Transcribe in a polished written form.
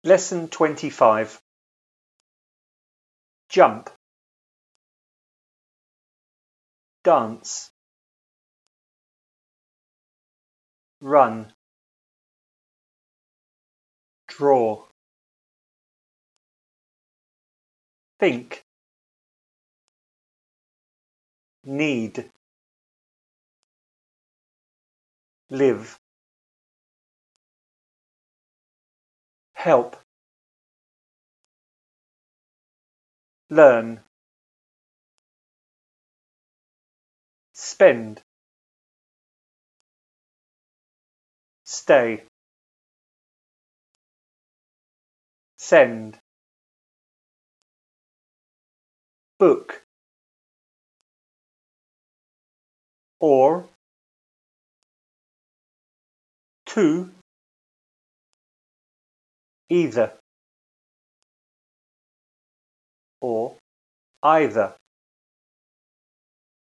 Lesson 25. Jump, dance, run, draw, think, need, live, help, learn, spend, stay, send, book, or, to, either, or either.